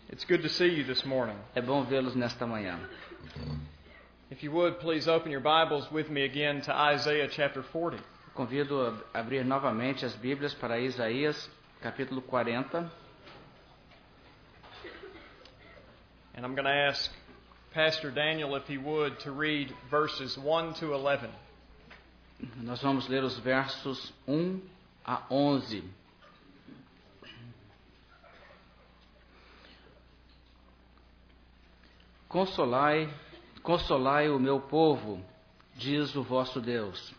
It's good to see you this morning. É bom vê-los nesta manhã. If you would, please open your Bibles with me again to Isaiah chapter 40. Convido a abrir novamente as Bíblias para Isaías, capítulo 40. And I'm going to ask Pastor Daniel, if he would, to read verses 1 to 11. Nós vamos ler os versos 1 a 11. Consolai o meu povo, diz o vosso Deus.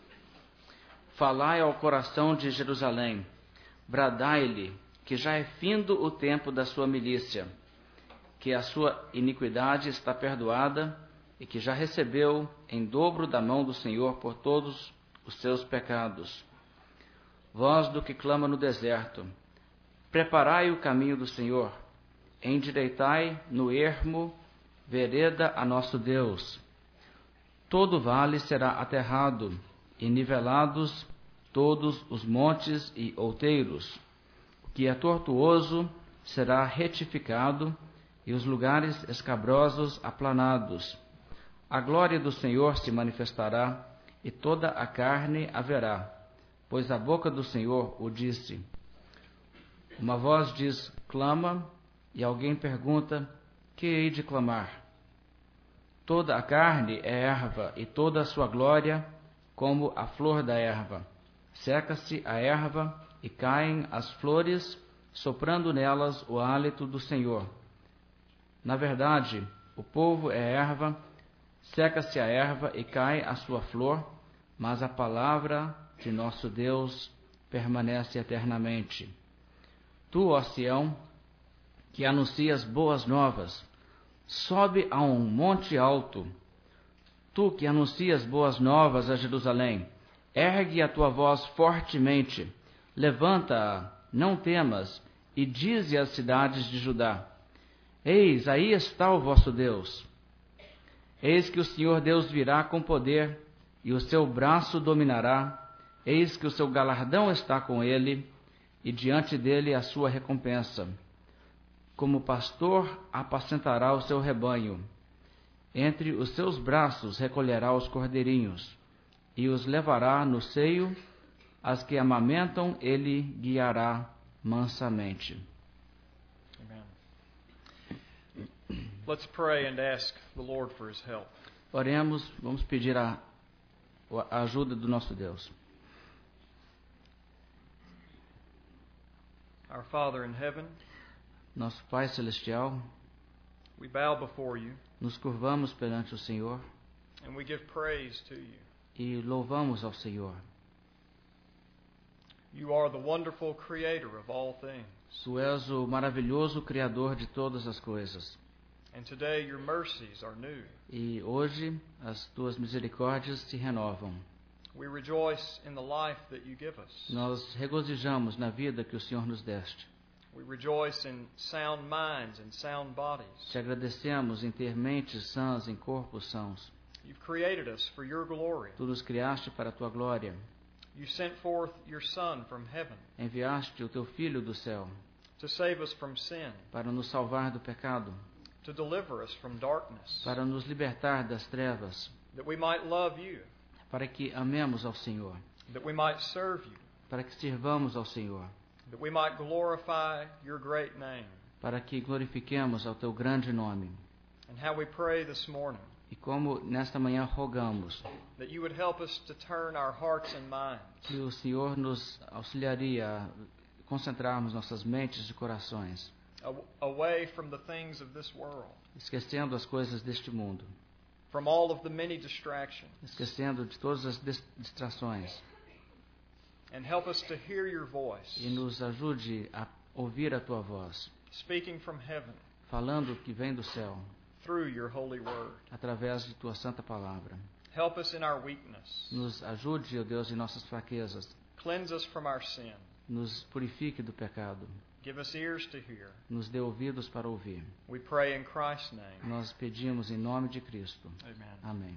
Falai ao coração de Jerusalém, bradai-lhe que já é findo o tempo da sua milícia, que a sua iniquidade está perdoada e que já recebeu em dobro da mão do Senhor por todos os seus pecados. Voz do que clama no deserto, preparai o caminho do Senhor, endireitai no ermo vereda a nosso Deus. Todo vale será aterrado, e nivelados todos os montes e outeiros. O que é tortuoso será retificado, e os lugares escabrosos aplanados. A glória do Senhor se manifestará, e toda a carne a verá, pois a boca do Senhor o disse. Uma voz diz, clama, e alguém pergunta, que hei de clamar? Toda a carne é erva, e toda a sua glória como a flor da erva. Seca-se a erva, e caem as flores, soprando nelas o hálito do Senhor. Na verdade, o povo é erva, seca-se a erva e cai a sua flor, mas a palavra de nosso Deus permanece eternamente. Tu, ó Sião, que anuncias boas novas, sobe a um monte alto. Tu que anuncias boas novas a Jerusalém, ergue a tua voz fortemente, levanta-a, não temas, e dize às cidades de Judá, eis, aí está o vosso Deus. Eis que o Senhor Deus virá com poder, e o seu braço dominará, eis que o seu galardão está com ele, e diante dele a sua recompensa. Como pastor apacentará o seu rebanho, entre os seus braços recolherá os cordeirinhos, e os levará no seio, as que amamentam ele guiará mansamente. Let's pray and ask the Lord for his help. Oremos, vamos pedir a ajuda do nosso Deus. Our Father in heaven, Nosso Pai Celestial, we bow before you nos curvamos perante o Senhor and we give praise to you. e louvamos ao Senhor. You are the wonderful creator of all things. Tu és o maravilhoso Criador de todas as coisas. And today your mercies are new. E hoje as tuas misericórdias se renovam. We rejoice in the life that you give us. Nós regozijamos na vida que o Senhor nos deste. We rejoice in sound minds and sound bodies. Te agradecemos em ter mentes sãs, em corpos sãos. You've created us for your glory. Tu nos criaste para a tua glória. You sent forth your Son from heaven Enviaste o teu Filho do céu to save us from sin, para nos salvar do pecado, to deliver us from darkness, para nos libertar das trevas, that we might love you, para que amemos ao Senhor, that we might serve you, para que sirvamos ao Senhor, that we might glorify your great name. para que glorifiquemos ao teu grande nome. And how we pray this morning E como nesta manhã rogamos that you would help us to turn our hearts and minds que o Senhor nos auxiliaria a concentrarmos nossas mentes e corações, away from the things of this world, esquecendo as coisas deste mundo, from all of the many distractions, esquecendo de todas as distrações, and help us to hear your voice e nos ajude a ouvir a tua voz, speaking from heaven falando que vem do céu, through your holy word. através de tua santa palavra. Help us in our weakness. Nos ajude, ó Deus, em nossas fraquezas. Cleanse us from our sin. Nos purifique do pecado. Give us ears to hear. Nos dê ouvidos para ouvir. We pray in Christ's name. Nós pedimos em nome de Cristo. Amen. Amém.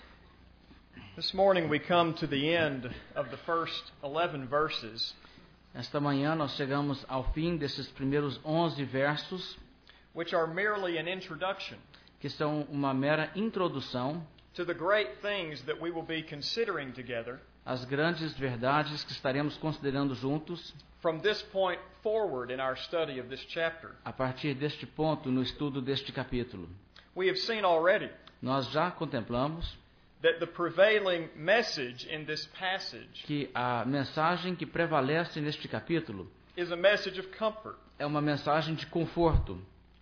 This morning we come to the end of the first 11 verses Esta manhã nós chegamos ao fim desses primeiros 11 versos, which are merely an introduction que são uma mera introdução to the great things that we will be considering together às grandes verdades que estaremos considerando juntos from this point forward in our study of this chapter. a partir deste ponto no estudo deste capítulo. We have seen already Nós já contemplamos that the prevailing message in this passage que a mensagem que prevalece neste capítulo is a message of comfort. é uma mensagem de conforto.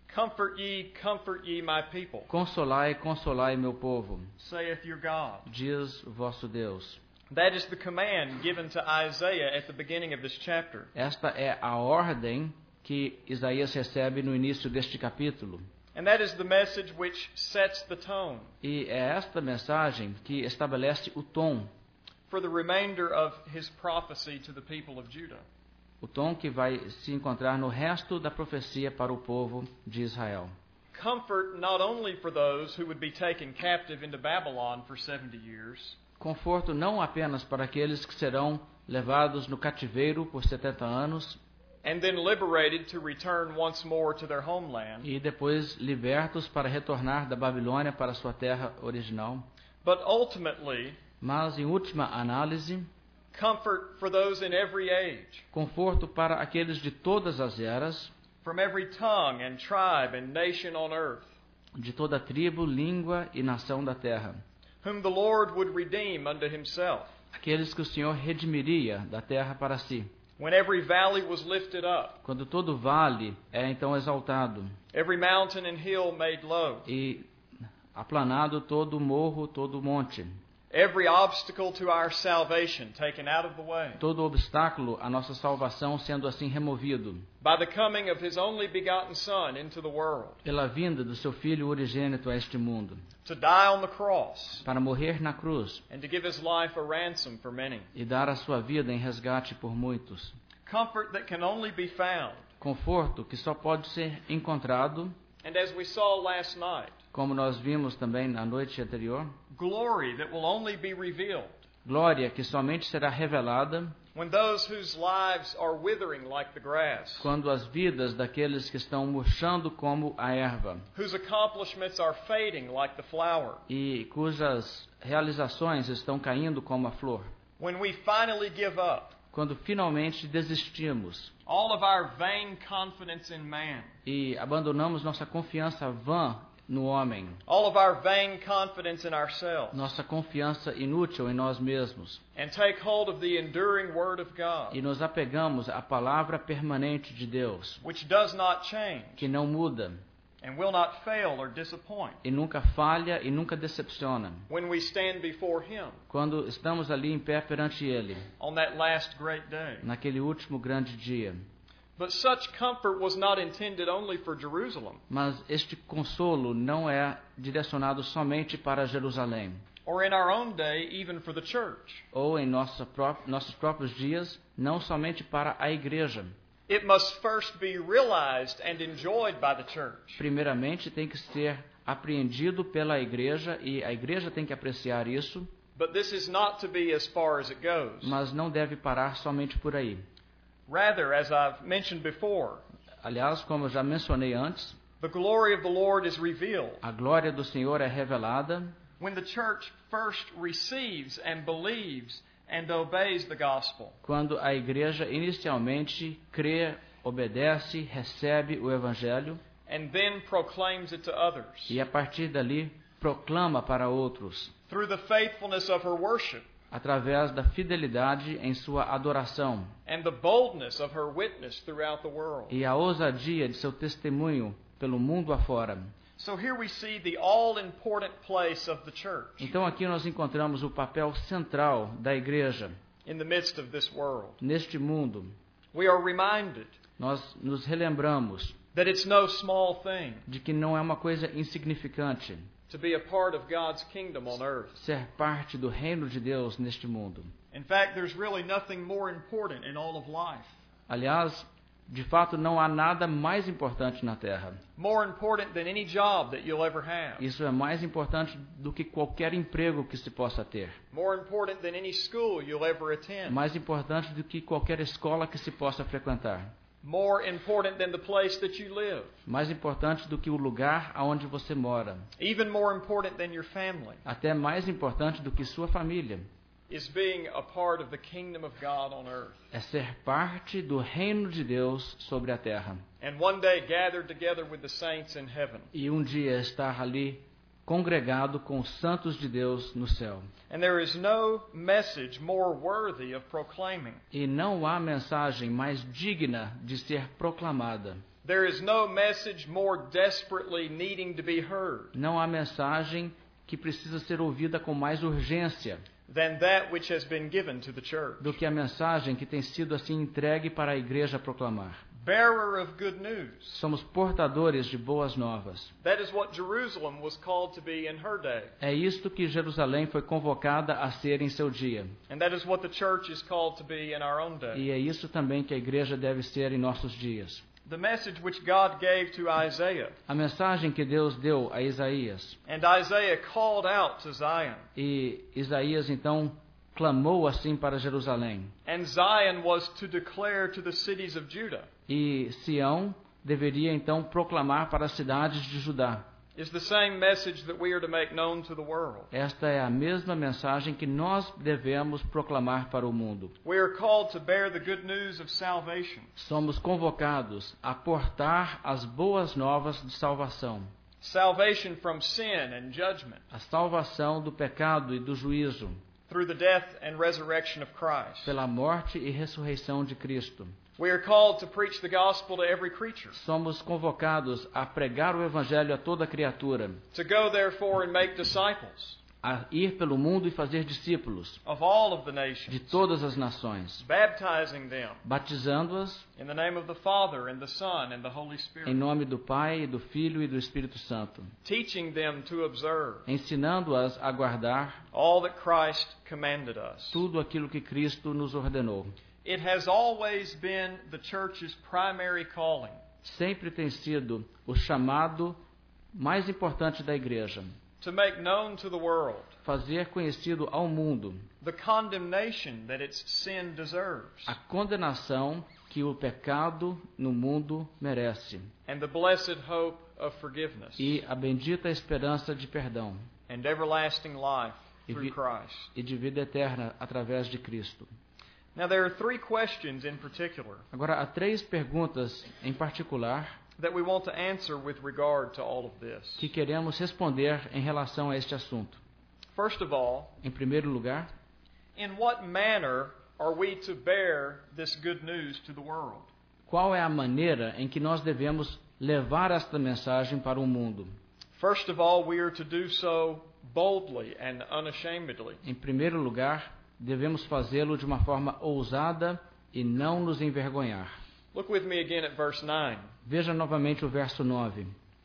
Comfort ye, my people, Consolai, consolai meu povo, saith your God. diz o vosso Deus. That is the command given to Isaiah at the beginning of this chapter. Esta é a ordem que Isaías recebe no início deste capítulo. And that is the message which sets the tone E é esta mensagem que estabelece o tom, for the remainder of his prophecy to the people of Judah. o tom que vai se encontrar no resto da profecia para o povo de Israel. Comfort not only for those who would be taken captive into Babylon for 70 years, Conforto não apenas para aqueles que serão levados no cativeiro por 70 anos and then liberated to return once more to their homeland, e depois libertos para retornar da Babilônia para sua terra original, but ultimately mas em última análise, comfort for those in every age, conforto para aqueles de todas as eras, from every tongue and tribe and nation on earth, de toda tribo, língua e nação da terra, whom the Lord would redeem unto himself, aqueles que o Senhor redimiria da terra para si, when every valley was lifted up, quando todo vale é então exaltado every mountain and hill made low, e aplanado todo morro, todo monte, every obstacle to our salvation taken out of the way, todo obstáculo à nossa salvação sendo assim removido, by the coming of his only begotten Son into the world, pela vinda do seu Filho unigênito a este mundo, to die on the cross, para morrer na cruz and to give his life a ransom for many. e dar a sua vida em resgate por muitos. Comfort that can only be found, Conforto que só pode ser encontrado, and as we saw last night, como nós vimos também na noite anterior, glory that will only be revealed glória que somente será revelada when those whose lives are withering like the grass, quando as vidas daqueles que estão murchando como a erva whose accomplishments are fading like the flower, e cujas realizações estão caindo como a flor, when we finally give up quando finalmente desistimos all of our vain confidence in man, e abandonamos nossa confiança vã no homem, all of our vain confidence in ourselves, nossa confiança inútil em nós mesmos, and take hold of the enduring Word of God, e nos apegamos à palavra permanente de Deus, which does not change que não muda and will not fail or disappoint e nunca falha e nunca decepciona, when we stand before Him quando estamos ali em pé perante Ele, on that last great day. naquele último grande dia. But such comfort was not intended only for Jerusalem Mas este consolo não é direcionado somente para Jerusalém, or in our own day even for the church. ou em nossos próprios dias, não somente para a igreja. It must first be realized and enjoyed by the church. Primeiramente tem que ser apreendido pela igreja e a igreja tem que apreciar isso, But this is not to be as far as it goes. mas não deve parar somente por aí. Rather, as I've mentioned before, Aliás, como eu já mencionei antes, the glory of the Lord is revealed a glória do Senhor é revelada when the church first receives and believes and obeys the gospel. quando a igreja inicialmente crê, obedece, recebe o evangelho And then proclaims it to others e a partir dali proclama para outros, through the faithfulness of her worship através da fidelidade em sua adoração and the boldness of her witness throughout the world. e a ousadia de seu testemunho pelo mundo afora. So here we see the all-important place of the church Então aqui nós encontramos o papel central da igreja in the midst of this world. neste mundo. We are reminded Nós nos relembramos that it's no small thing de que não é uma coisa insignificante to be a part of God's kingdom on earth. ser parte do reino de Deus neste mundo. In fact, there's really nothing more important in all of life Aliás, De fato, não há nada mais importante na terra. More important than any job that you'll ever have. Isso é mais importante do que qualquer emprego que se possa ter. More important than any school you'll ever attend. Mais importante do que qualquer escola que se possa frequentar. More important than the place that you live. Mais importante do que o lugar aonde você mora. Even more important than your family. Até mais importante do que sua família. Is being a part of the kingdom of God on earth. É ser parte do reino de Deus sobre a terra. And one day gathered together with the saints in heaven. E um dia estar ali congregado com os santos de Deus no céu. And there is no message more worthy of proclaiming. E não há mensagem mais digna de ser proclamada. There is no message more desperately needing to be heard. Não há mensagem que precisa ser ouvida com mais urgência than that which has been given to the church. do que a mensagem que tem sido assim entregue para a igreja proclamar. Bearer of good news. Somos portadores de boas novas. That is what Jerusalem was called to be in her day. É isto que Jerusalém foi convocada a ser em seu dia. And that is what the church is called to be in our own day. E é isso também que a igreja deve ser em nossos dias. The message which God gave to Isaiah. A mensagem que Deus deu a Isaías. And Isaiah called out to Zion. E Isaías então clamou assim para Jerusalém. And Zion was to declare to the cities of Judah. E Sião deveria então proclamar para as cidades de Judá. Is the same message that we are to make known to the world. Esta é a mesma mensagem que nós devemos proclamar para o mundo. We are called to bear the good news of salvation. Somos convocados a portar as boas novas de salvação. Salvation from sin and judgment. A salvação do pecado e do juízo. Through the death and resurrection of Christ. Pela morte e ressurreição de Cristo. We are called to preach the gospel to every creature. Somos convocados a pregar o evangelho a toda criatura. To go therefore and make disciples. A ir pelo mundo e fazer discípulos. Of all of the nations. De todas as nações. Baptizing them. Batizando-as. In the name of the Father and the Son and the Holy Spirit. Em nome do Pai, do Filho e do Espírito Santo. Teaching them to observe. Ensinando-as a guardar. All that Christ commanded us. Tudo aquilo que Cristo nos ordenou. It has always been the church's primary calling. Sempre tem sido o chamado mais importante da igreja. To make known to the world. Fazer conhecido ao mundo. The condemnation that its sin deserves. A condenação que o pecado no mundo merece. And the blessed hope of forgiveness. E a bendita esperança de perdão. And everlasting life through Christ. E de vida eterna através de Cristo. Now there are three questions in particular. Agora há três perguntas em particular that we want to answer with regard to all of this. Que queremos responder em relação a este assunto. First of all, em primeiro lugar, in what manner are we to bear this good news to the world? Qual é a maneira em que nós devemos levar esta mensagem para o mundo? First of all, we are to do so boldly and unashamedly. Em primeiro lugar, devemos fazê-lo de uma forma ousada e não nos envergonhar. Look with me again at verse 9. Veja novamente o verso 9.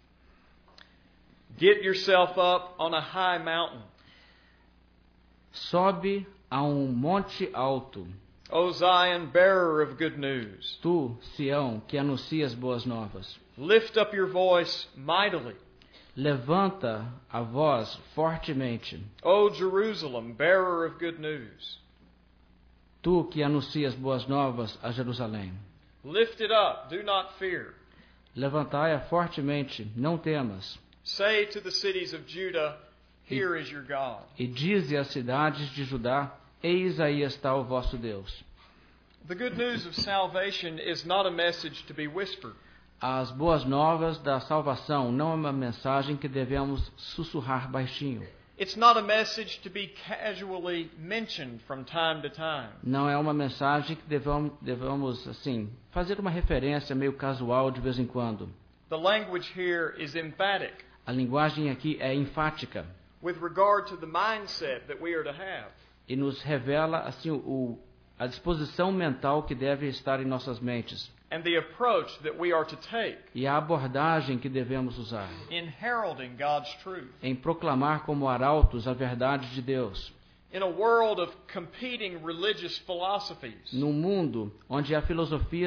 Get yourself up on a high mountain. Sobe a monte alto. O Zion, bearer of good news. Tu, Sião, que anuncias boas novas. Lift up your voice mightily. Levanta a voz fortemente. O Jerusalem, bearer of good news. Tu que anuncias boas novas a Jerusalém. Lift it up, do not fear. Levantai-a fortemente, não temas. Say to the cities of Judah, here is your God. E dize às cidades de Judá, eis aí está o vosso Deus. The good news of salvation is not a message to be whispered. As boas novas da salvação não é uma mensagem que devemos sussurrar baixinho. It's not a message to be casually mentioned from time to time. Não é uma mensagem que devemos assim, fazer uma referência meio casual de vez em quando. The language here is emphatic. A linguagem aqui é enfática. With regard to the mindset that we are to have. E nos revela assim a disposição mental que deve estar em nossas mentes. And the approach that we are to take. E a abordagem que devemos usar. In heralding God's truth. Em proclamar como arautos a verdade de Deus. In a world of competing religious philosophies. Num mundo onde há filosofias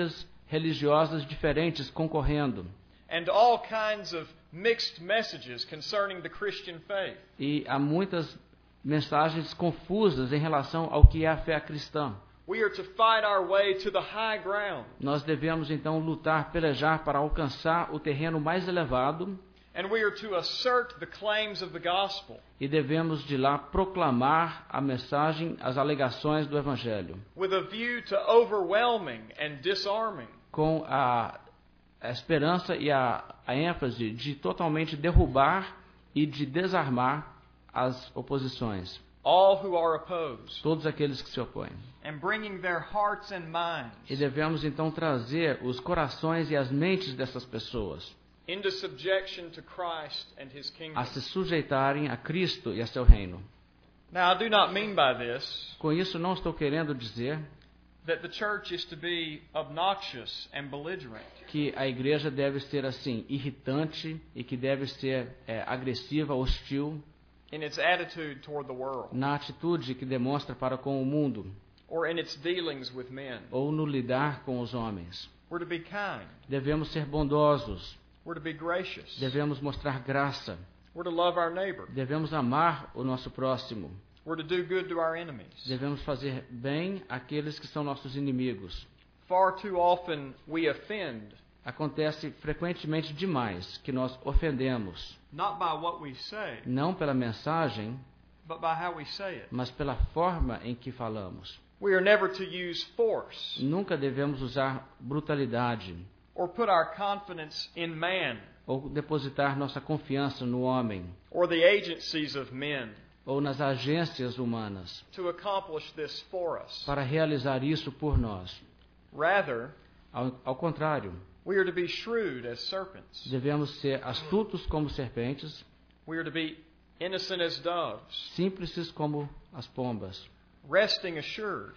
religiosas diferentes concorrendo. And all kinds of mixed messages concerning the Christian faith. E há muitas mensagens confusas em relação ao que é a fé cristã. We are to fight our way to the high ground. Nós devemos então lutar, pelejar para alcançar o terreno mais elevado. And we are to assert the claims of the gospel. E devemos de lá proclamar a mensagem, as alegações do Evangelho. With a view to overwhelming and disarming. Com a esperança e a ênfase de totalmente derrubar e de desarmar as oposições. All who are opposed. Todos aqueles que se opõem. And bringing their hearts and minds. E devemos então trazer os corações e as mentes dessas pessoas Into subjection to Christ and His kingdom. a se sujeitarem a Cristo e a seu reino. Now, I do not mean by this Com isso não estou querendo dizer that the church is to be obnoxious and belligerent. que a igreja deve ser assim, irritante e que deve ser agressiva, hostil In its attitude toward the world, na atitude que demonstra para com o mundo or in its dealings with men. ou no lidar com os homens. We're to be kind. Devemos ser bondosos, We're to be gracious. devemos mostrar graça, We're to love our neighbor. devemos amar o nosso próximo, We're to do good to our enemies. devemos fazer bem àqueles que são nossos inimigos. Far too often we offend, Acontece frequentemente demais que nós ofendemos, not by what we say, não pela mensagem, but by how we say it. mas pela forma em que falamos. We are never to use force Nunca devemos usar brutalidade or put our confidence in man ou depositar nossa confiança no homem or the agencies of men ou nas agências humanas to accomplish this for us. para realizar isso por nós. Rather, Ao contrário, we are to be shrewd as serpents. devemos ser astutos como serpentes, We are to be innocent as doves, simples como as pombas, resting assured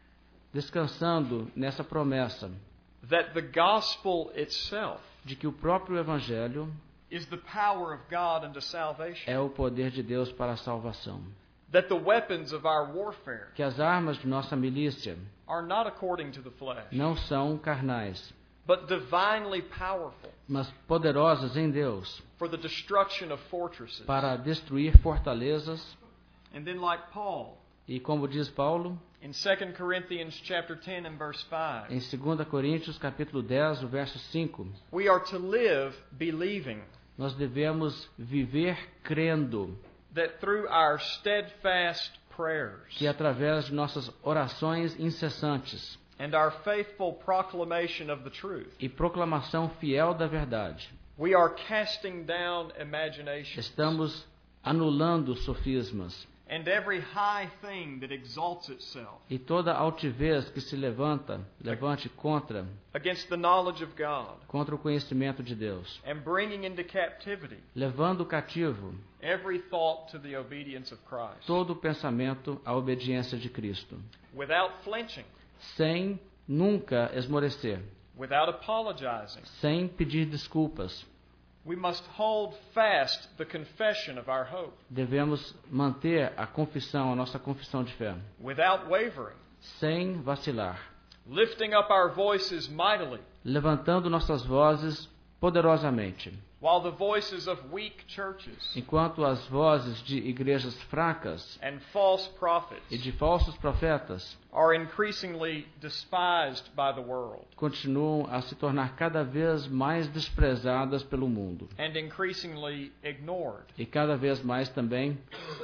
descansando nessa promessa that the gospel itself de que o próprio Evangelho is the power of God unto salvation. é o poder de Deus para a salvação. That the weapons of our warfare Que as armas de nossa milícia are not according to the flesh, não são carnais, but divinely powerful mas poderosas em Deus for the destruction of fortresses. para destruir fortalezas. And then, like Paul, E como diz Paulo, in 2 Corinthians chapter 10 and verse 5, em 2 Coríntios capítulo 10, o verso 5, we are to live believing nós devemos viver crendo that through our steadfast prayers que através de nossas orações incessantes and our faithful proclamation of the truth, e proclamação fiel da verdade, we are casting down imaginations estamos anulando sofismas and every high thing that exalts itself e toda altivez que se levante against the knowledge of God, contra o conhecimento de Deus, and bringing into captivity levando cativo every thought to the obedience of Christ, todo o pensamento à obediência de Cristo, without flinching, sem nunca esmorecer, without apologizing. sem pedir desculpas. We must hold fast the confession of our hope, Devemos manter a nossa confissão de fé, without wavering, sem vacilar, lifting up our voices mightily, levantando nossas vozes poderosamente, while the voices of weak churches enquanto as vozes de igrejas fracas and false e prophets de falsos profetas are increasingly despised by the world continuam a se tornar cada vez mais desprezadas pelo mundo and increasingly ignored, e cada vez mais também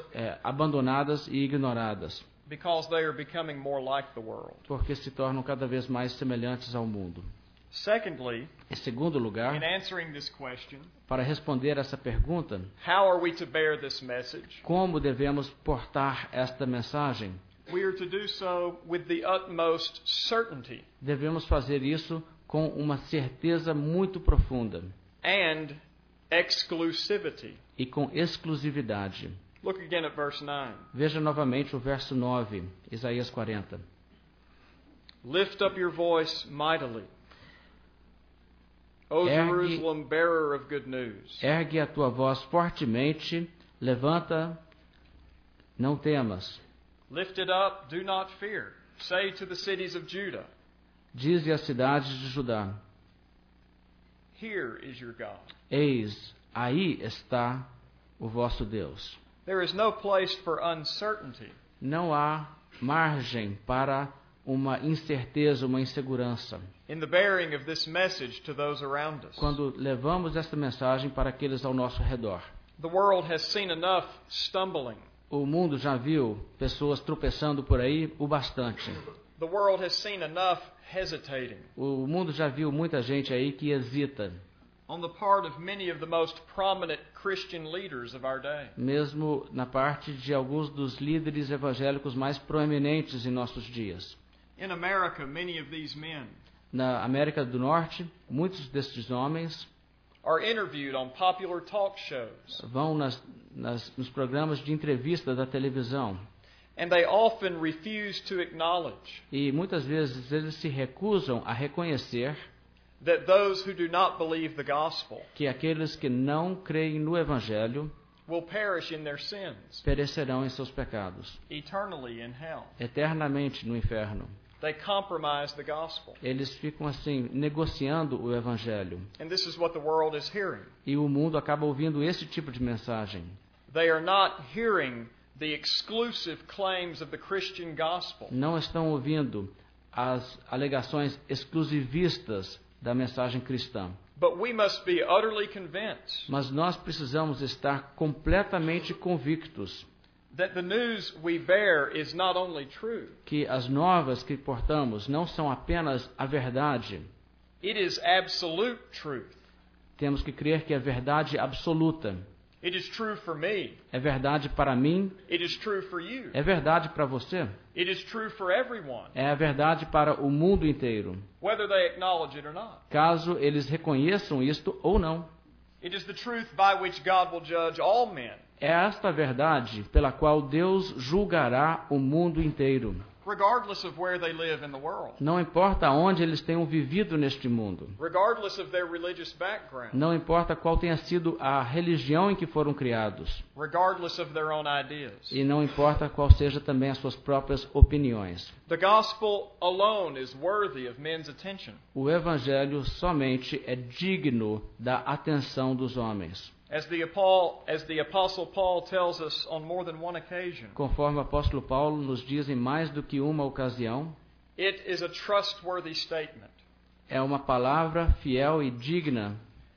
abandonadas e ignoradas, because they are becoming more like the world. porque se tornam cada vez mais semelhantes ao mundo. Secondly, Em segundo lugar, in answering this question, para responder essa pergunta, how are we to bear this message? como devemos portar esta mensagem? We are to do so with the utmost certainty Devemos fazer isso com uma certeza muito profunda and exclusivity. e com exclusividade. Look again at verse 9. Veja novamente o verso 9, Isaías 40. Lift up your voice mightily, O Jerusalem, bearer of good news. Ergue a tua voz fortemente, levanta, não temas. Lift it up, do not fear. Say to the cities of Judah, Dize às cidades de Judá: Here is your God. Eis, aí está o vosso Deus. There is no place for uncertainty. Não há margem para uma incerteza, uma insegurança, In the bearing of this message to those around us. quando levamos esta mensagem para aqueles ao nosso redor. The world has seen enough stumbling. O mundo já viu pessoas tropeçando por aí o bastante. The world has seen enough hesitating O mundo já viu muita gente aí que hesita, on the part of many of the most prominent Christian leaders of our day. mesmo na parte de alguns dos líderes evangélicos mais proeminentes em nossos dias. In America, many of these men Na América do Norte, muitos destes homens are interviewed on popular talk shows, vão nos programas de entrevista da televisão and they often refuse to acknowledge e muitas vezes eles se recusam a reconhecer that those who do not believe the gospel que aqueles que não creem no Evangelho will perish in their sins perecerão em seus pecados, eternally in hell. eternamente no inferno. They compromise the gospel. Eles ficam assim, negociando o Evangelho. And this is what the world is hearing. E o mundo acaba ouvindo esse tipo de mensagem. They are not hearing the exclusive claims of the Christian gospel. Não estão ouvindo as alegações exclusivistas da mensagem cristã. But we must be utterly convinced Mas nós precisamos estar completamente convictos that the news we bear is not only true, que as novas que portamos não são apenas a verdade. it is absolute truth. Temos que crer que é verdade absoluta. It is true for me. É verdade para mim, It is true for you. é verdade para você, It is true for everyone, é a verdade para o mundo inteiro, whether they acknowledge it or not. caso eles reconheçam isto ou não. It is the truth by which God will judge all men, É esta verdade pela qual Deus julgará o mundo inteiro. regardless of where they live in the world, Não importa onde eles tenham vivido neste mundo. regardless of their religious background, Não importa qual tenha sido a religião em que foram criados. regardless of their own ideas. E não importa qual seja também as suas próprias opiniões. The gospel alone is worthy of men's attention. O Evangelho somente é digno da atenção dos homens. As the Apostle Paul tells us on more than one occasion, Conforme o apóstolo Paulo nos diz em mais do que uma ocasião, it is a trustworthy statement, é uma palavra fiel e digna,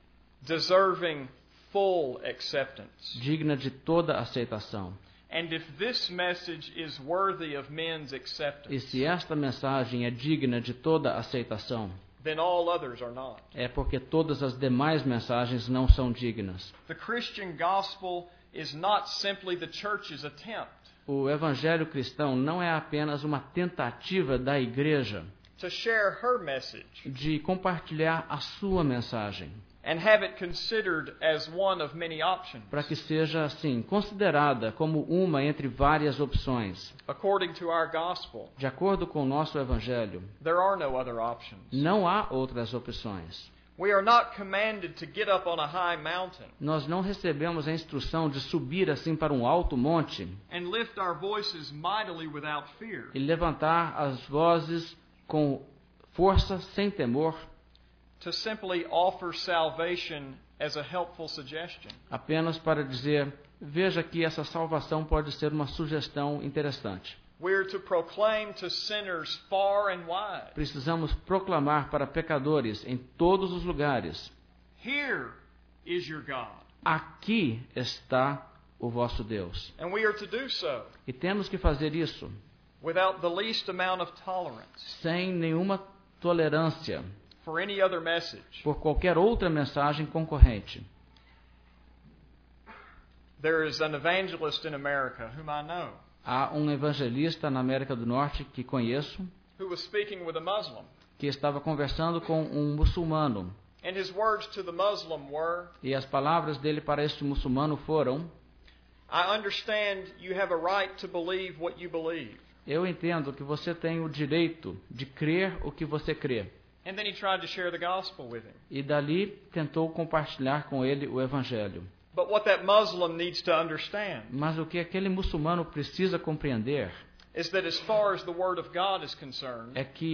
deserving full acceptance. digna de toda aceitação. And if this message is worthy of men's E acceptance, se esta mensagem é digna de toda aceitação, then all others are not. é porque todas as demais mensagens não são dignas. The Christian gospel is not simply the church's attempt O evangelho cristão não é apenas uma tentativa da igreja to share her message de compartilhar a sua mensagem, and have it considered as one of many options. para que seja, assim, considerada como uma entre várias opções. According to our gospel, De acordo com o nosso evangelho, there are no other options. não há outras opções. We are not commanded to get up on a high mountain Nós não recebemos a instrução de subir assim para um alto monte and lift our voices mightily without fear, e levantar as vozes com força, sem temor, to simply offer salvation as a helpful suggestion. apenas para dizer: veja que essa salvação pode ser uma sugestão interessante. We are to proclaim to sinners far and wide, Precisamos proclamar para pecadores em todos os lugares: here is your God. aqui está o vosso Deus. And we are to do so E temos que fazer isso without the least amount of tolerance sem nenhuma tolerância for any other message. por qualquer outra mensagem concorrente. There is an evangelist in America whom I know Há um evangelista na América do Norte que conheço, who was speaking with a Muslim, que estava conversando com um muçulmano. and his words to the Muslim were, E as palavras dele para este muçulmano foram: I understand you have a right to believe what you believe. eu entendo que você tem o direito de crer o que você crê. And then he tried to share the gospel with him. E dali tentou compartilhar com ele o evangelho. But what that Muslim needs to understand Mas o que aquele muçulmano precisa compreender is that as far as the Word of God is concerned, é que,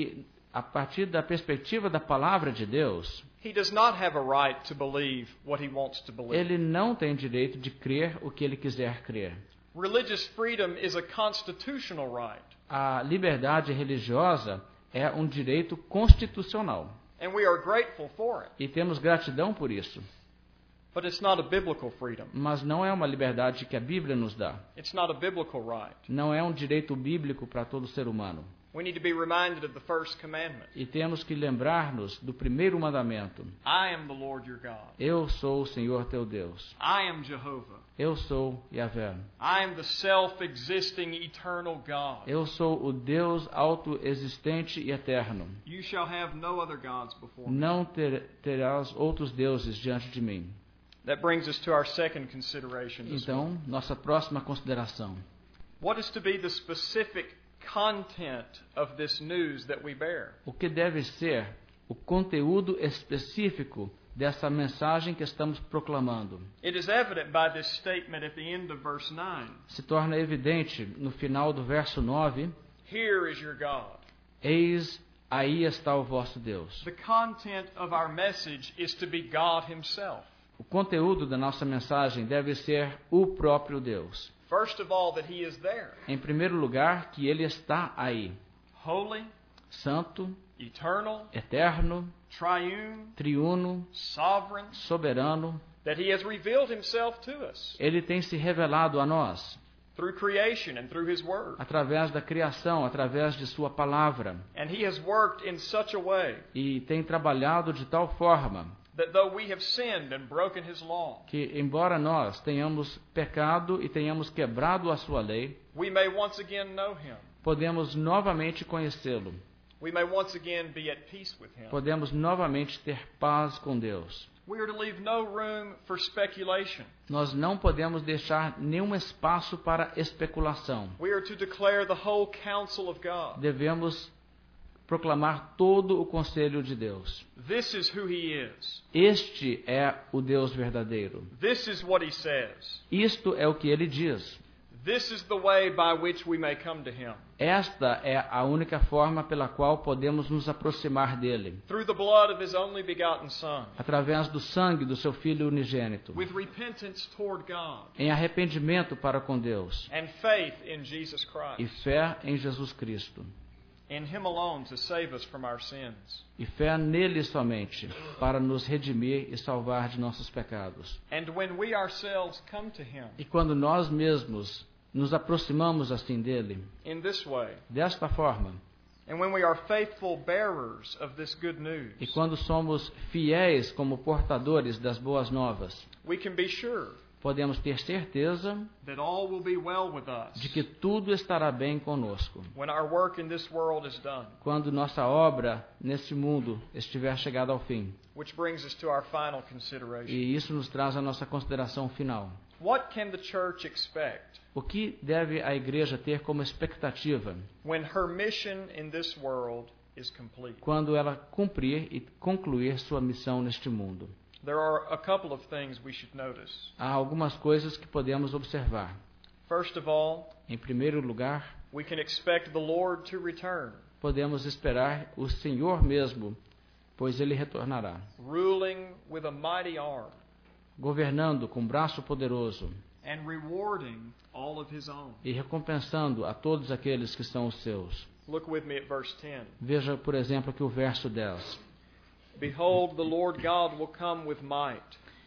a partir da perspectiva da palavra de Deus, he does not have a right to believe what he wants to believe. ele não tem direito de crer o que ele quiser crer. Religious freedom is a constitutional right, A liberdade religiosa é um direito constitucional and we are grateful for it. e temos gratidão por isso. But it's not a biblical freedom. Mas não é uma liberdade que a Bíblia nos dá. It's not a biblical right. Não é um direito bíblico para todo ser humano. We need to be reminded of the first commandment. E temos que lembrar-nos do primeiro mandamento. I am the Lord your God. Eu sou o Senhor teu Deus. I am Jehovah. Eu sou Yahvé. I am the self-existing eternal God. Eu sou o Deus autoexistente e eterno. You shall have no other gods before me. Não terás outros deuses diante de mim. That brings us to our second consideration this morning. Então, nossa próxima consideração. What is to be the specific content of this news that we bear? O que deve ser o conteúdo específico dessa mensagem que estamos proclamando? It is evident by this statement at the end of verse 9. Se torna evidente no final do verso 9, Here is your God. eis, aí está o vosso Deus. The content of our message is to be God himself. O conteúdo da nossa mensagem deve ser o próprio Deus. First of all, that he is there. Em primeiro lugar, que Ele está aí. Holy, Santo, eternal, eterno, triune, triuno, sovereign, soberano. that he has revealed himself to us Ele tem se revelado a nós through creation and through his word. através da criação, através de Sua palavra. And he has worked in such a way E tem trabalhado de tal forma that though we have sinned and broken his law, que, embora nós tenhamos pecado e tenhamos quebrado a Sua lei, we may once again know him. podemos novamente conhecê-lo. We may once again be at peace with him. Podemos novamente ter paz com Deus. We are to leave no room for speculation. Nós não podemos deixar nenhum espaço para especulação. We are to declare the whole counsel of God. Devemos proclamar todo o conselho de Deus. This is who he is. Este é o Deus verdadeiro. This is what he says. Isto é o que ele diz. This is the way by which we may come to him. Esta é a única forma pela qual podemos nos aproximar dele. Through the blood of his only begotten Son. Através do sangue do seu Filho unigênito. With repentance toward God. Em arrependimento para com Deus. And faith in Jesus E Christ. fé em Jesus Cristo. In him alone to save us from our sins. E fé nele somente, para nos redimir e salvar de nossos pecados. And when we ourselves come to him E quando nós mesmos nos aproximamos assim dele, in this way, desta forma, and when we are faithful bearers of this good news, e quando somos fiéis como portadores das boas novas, we can be sure podemos ter certeza that all will be well with us de que tudo estará bem conosco. when our work in this world is done. Quando nossa obra neste mundo estiver chegada ao fim. Which brings us to our final consideration. E isso nos traz a nossa consideração final. What can the church expect O que deve a igreja ter como expectativa when her mission in this world is complete? quando ela cumprir e concluir sua missão neste mundo? There are a couple of things we should notice. Há algumas coisas que podemos observar. First of all, Em primeiro lugar, we can expect the Lord to return, podemos esperar o Senhor mesmo, pois Ele retornará, ruling with a mighty arm governando com braço poderoso and rewarding all of his own. e recompensando a todos aqueles que são os seus. Look with me at verse 10. Veja, por exemplo, aqui o verso 10. Behold, the Lord God will come with might,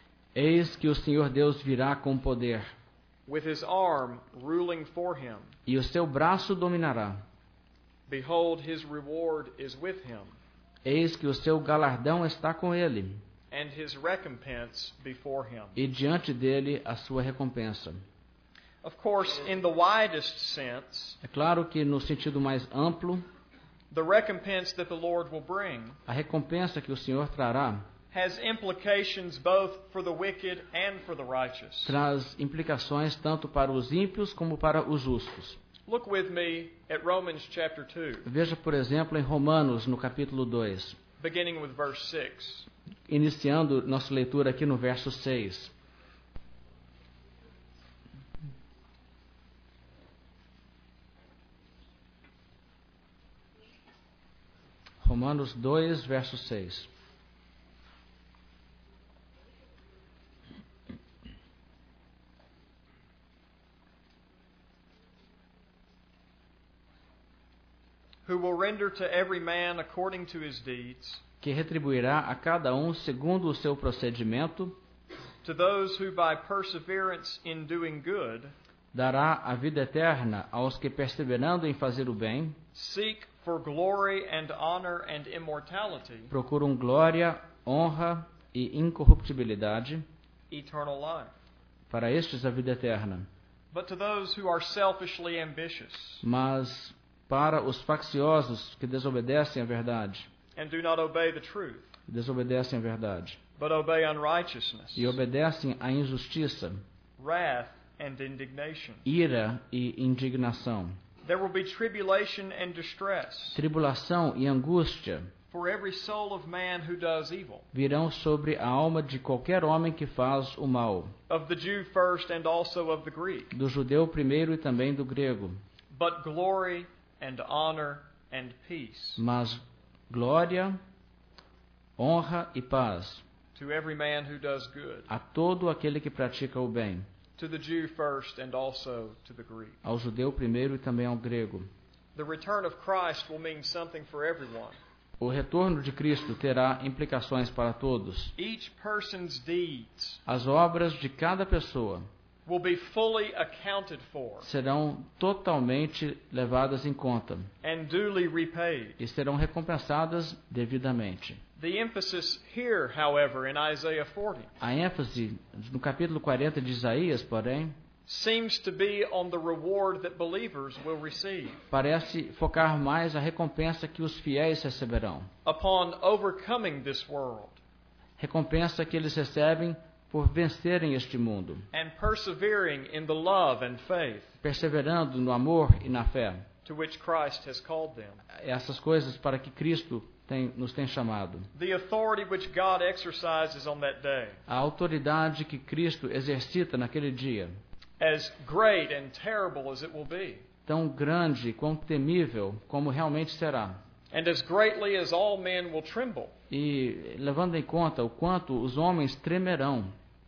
Eis que o Senhor Deus virá com poder, with his arm ruling for him. e o seu braço dominará. Behold, his reward is with him, Eis que o seu galardão está com ele, and his recompense before him. e diante dele a sua recompensa. Of course, in the widest sense, É claro que no sentido mais amplo, the recompense that the Lord will bring a recompensa que o Senhor trará has implications both for the wicked and for the righteous. traz implicações tanto para os ímpios como para os justos. Look with me at Romans chapter 2, Veja, por exemplo, em Romanos, no capítulo 2, beginning with verse 6. iniciando nossa leitura aqui no verso 6. Romanos 2, verso 6. Who will render to every man according to his deeds, Que retribuirá a cada um segundo o seu procedimento, to those who by perseverance in doing good dará a vida eterna aos que, perseverando em fazer o bem, seek for glory and honor and immortality, procuram glória, honra e incorruptibilidade. eternal life. Para estes a vida eterna. But to those who are selfishly ambitious Mas para os facciosos que desobedecem à verdade, and do not obey the truth, desobedecem à verdade, but obey unrighteousness, e obedecem à injustiça, wrath and indignation, ira e indignação, there will be tribulation and distress tribulação e angústia for every soul of man who does evil, virão sobre a alma de qualquer homem que faz o mal, of the Jew first and also of the Greek. do judeu primeiro e também do grego. But glory and honor and peace Mas glória, honra e paz to every man who does good, a todo aquele que pratica o bem, to the Jew first and also to the Greek. ao judeu primeiro e também ao grego. The return of Christ will mean something for everyone. O retorno de Cristo terá implicações para todos. Each person's deeds As obras de cada pessoa will be fully accounted for serão totalmente levadas em conta and duly repaid. e serão recompensadas devidamente. The emphasis here, however, in Isaiah 40 A ênfase no capítulo 40 de Isaías, porém, seems to be on the reward that believers will receive parece focar mais a recompensa que os fiéis receberão. upon overcoming this world Recompensa que eles recebem por vencerem este mundo, and persevering in the love and faith perseverando no amor e na fé. to which Christ has called them. Essas coisas para que Cristo nos tem chamado. The authority which God exercises on that day, A autoridade que Cristo exercita naquele dia, as great and terrible as it will be, tão grande, quão temível como realmente será. and as greatly as all men will tremble, E levando em conta o quanto os homens tremerão,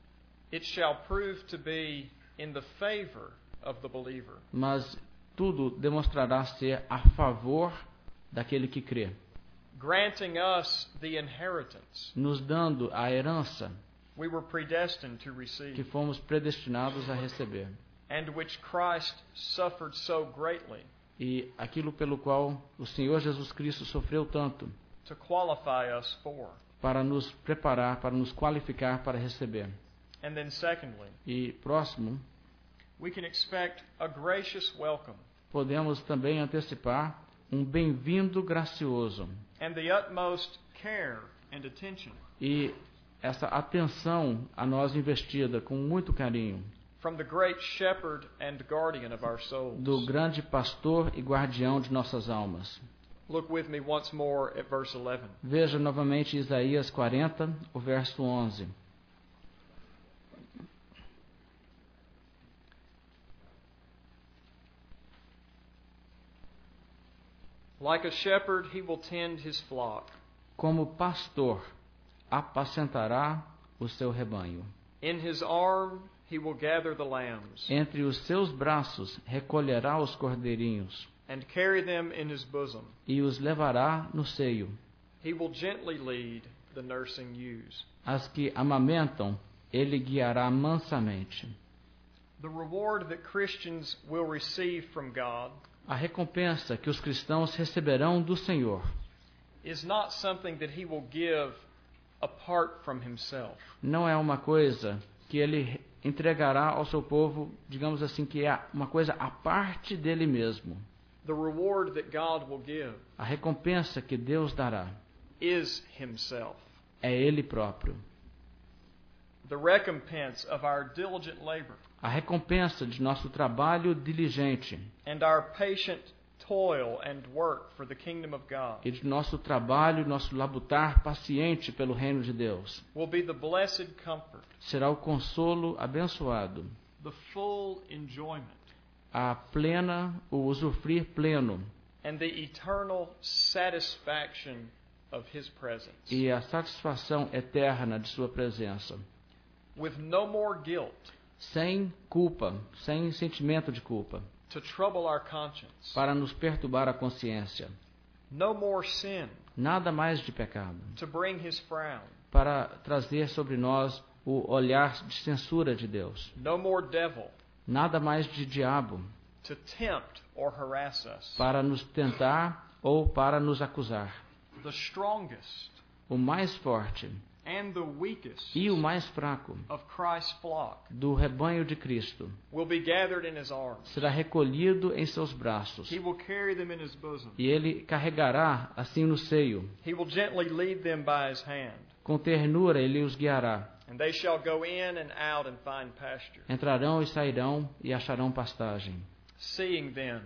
it shall prove to be in the favor of the believer. mas tudo demonstrará ser a favor daquele que crê, Granting us the inheritance nos dando a herança we were predestined to que receive, fomos predestinados a receber, and which Christ suffered so greatly e aquilo pelo qual o Senhor Jesus Cristo sofreu tanto to qualify us for. para nos preparar, para nos qualificar para receber. And then secondly, E próximo, we can expect a gracious welcome podemos também antecipar um bem-vindo gracioso and the utmost care and attention e essa atenção a nós investida com muito carinho from the great shepherd and guardian of our souls. do grande pastor e guardião de nossas almas. Look with me once more at verse 11. Veja novamente Isaías 40, o verso 11. Like a shepherd, he will tend his flock. Como pastor, apacentará o seu rebanho. In his arm, he will gather the lambs Entre os seus braços recolherá os cordeirinhos and carry them in his bosom. e os levará no seio. He will gently lead the nursing ewes. As que amamentam, ele guiará mansamente. The reward that Christians will receive from God A recompensa que os cristãos receberão do Senhor is not something that he will give apart from himself. não é uma coisa que ele entregará ao seu povo, digamos assim, que é uma coisa à parte dele mesmo. The reward that God will give A recompensa que Deus dará is himself. é Ele próprio. The recompense of our diligent labor A recompensa de nosso trabalho diligente and our patient toil and work for the kingdom of God e de nosso trabalho, nosso labutar paciente pelo reino de Deus will be the blessed comfort, será o consolo abençoado, the full enjoyment, o usufruir pleno and the eternal satisfaction of His presence. e a satisfação eterna de sua presença. With no more guilt Sem culpa, sem sentimento de culpa, to trouble our conscience. para nos perturbar a consciência. No more sin Nada mais de pecado, to bring His frown. para trazer sobre nós o olhar de censura de Deus. No more devil Nada mais de diabo, to tempt or harass us. para nos tentar ou para nos acusar. The strongest O mais forte and the weakest e o mais fraco of Christ's flock do rebanho de Cristo will be gathered in His arms. será recolhido em seus braços, He will carry them in His bosom. e ele carregará assim no seio. He will gently lead them by His hand. Com ternura ele os guiará. And they shall go in and out and find pasture. Entrarão e sairão e acharão pastagem. Seeing then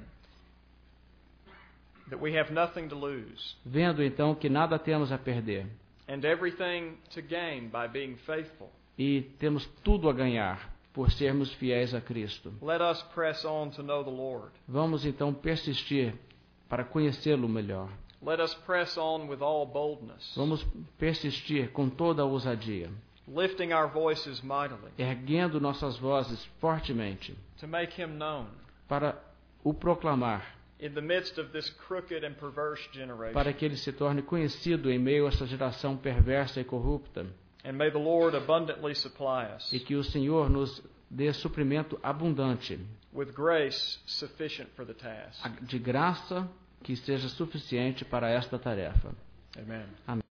that we have nothing to lose Vendo então que nada temos a perder and everything to gain by being faithful, e temos tudo a ganhar por sermos fiéis a Cristo, let us press on to know the Lord. vamos então persistir para conhecê-lo melhor. Let us press on with all boldness, Vamos persistir com toda a ousadia, lifting our voices mightily erguendo nossas vozes fortemente to make Him known para o proclamar, in the midst of this crooked and perverse generation. para que ele se torne conhecido em meio a essa geração perversa e corrupta, And may the Lord abundantly supply us e que o Senhor nos dê suprimento abundante, with grace sufficient for the task. de graça que seja suficiente para esta tarefa. Amen. Amém.